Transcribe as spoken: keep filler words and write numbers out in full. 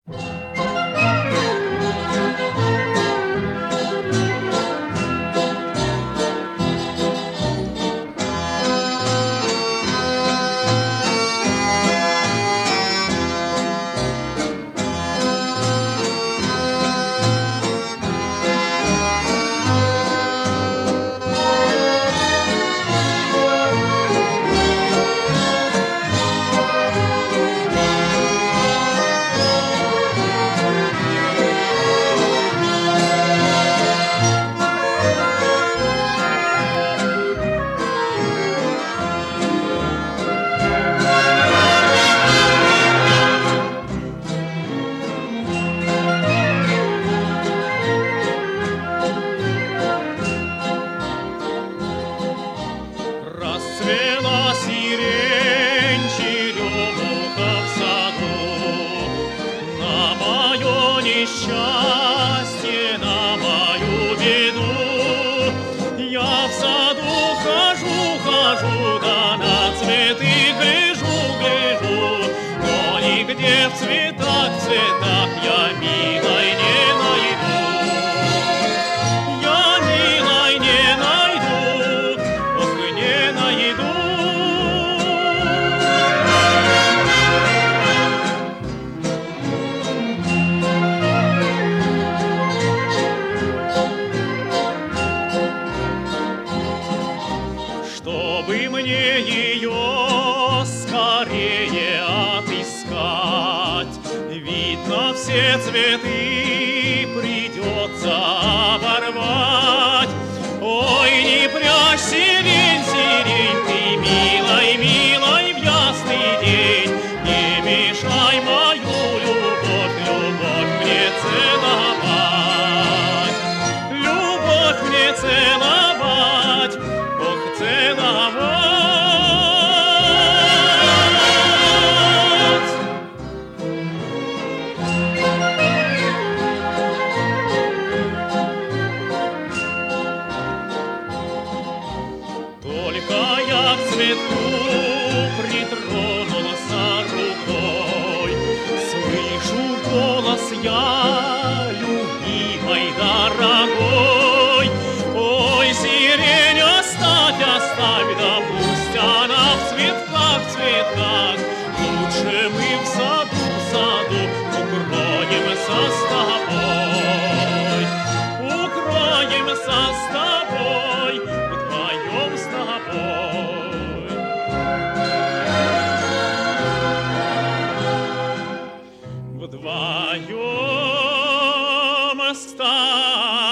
Расцвела сирень, черемуха в саду. На мое несчастье, на мою беду я в саду хожу, хожу, да на цветы гляжу, гляжу, но нигде в цветах, цветах я милой не найду. Я милой не найду, ох, не найду. Чтобы мне ее скорее отыскать, видно, все цветы придется оборвать. Ой, не прячь сирень, сирень, ты милой, милой в ясный день, не мешай мою любовь, любовь мне целовать, любовь мне целовать, ох, целовать. Только я к цветку притронулся рукой, слышу голос я, любимой, дорогой. Ой, сирень, оставь, оставь, да пусть она в цветках, в цветках. Лучше мы в саду, в саду укроемся с тобой, укроемся с тобой, вдвоем с тобой. Вдвоем с тобой.